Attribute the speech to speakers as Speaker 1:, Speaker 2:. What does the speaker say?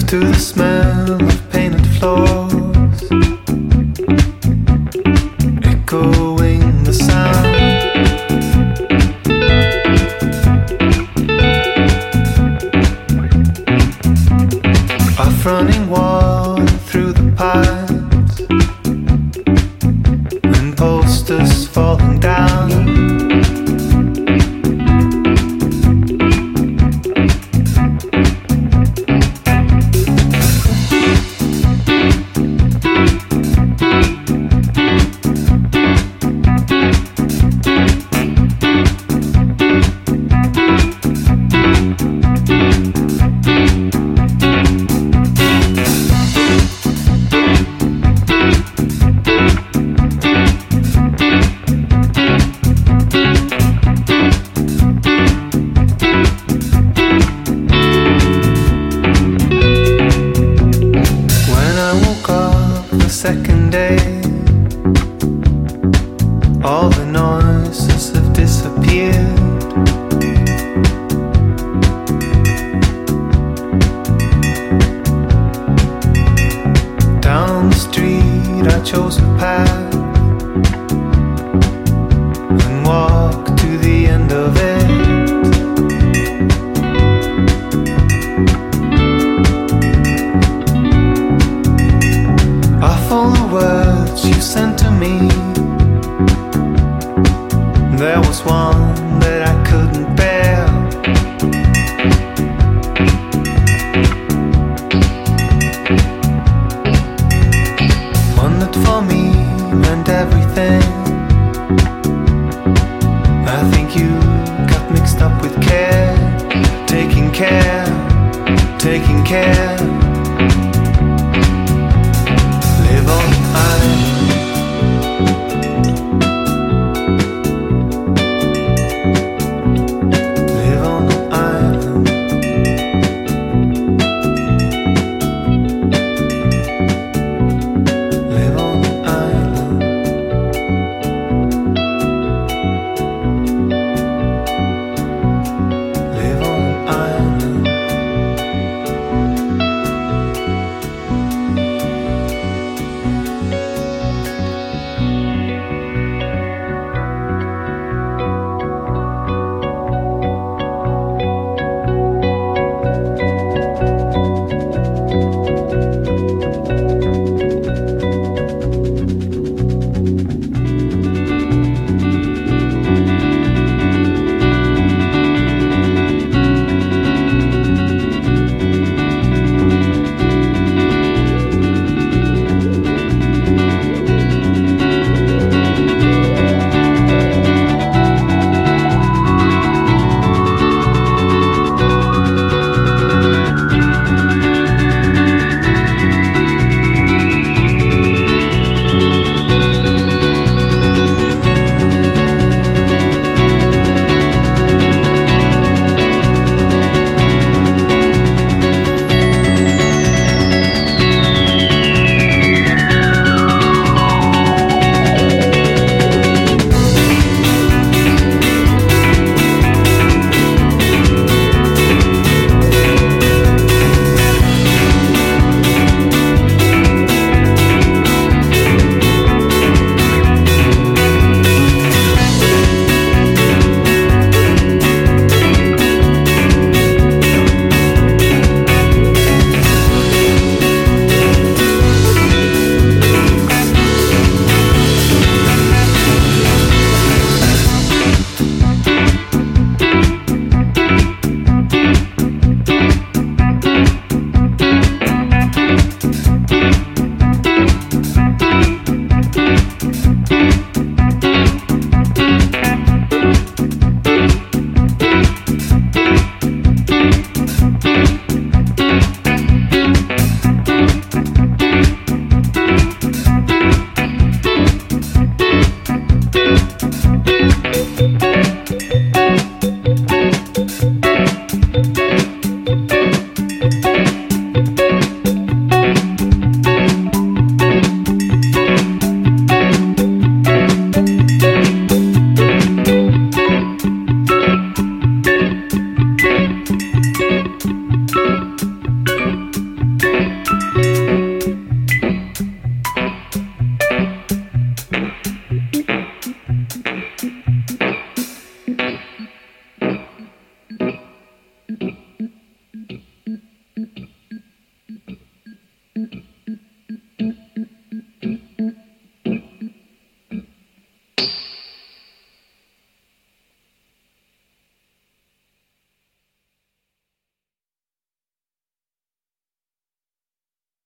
Speaker 1: to the smell of painted floors, echoing the sound. Off running water through the pipes and posters falling down. Second day, all the noises have disappeared. Down the street I chose a path and walked to the end of it. All the words you sent to me, there was one that I couldn't bear. One that for me meant everything. I think you got mixed up with care, taking care, taking care.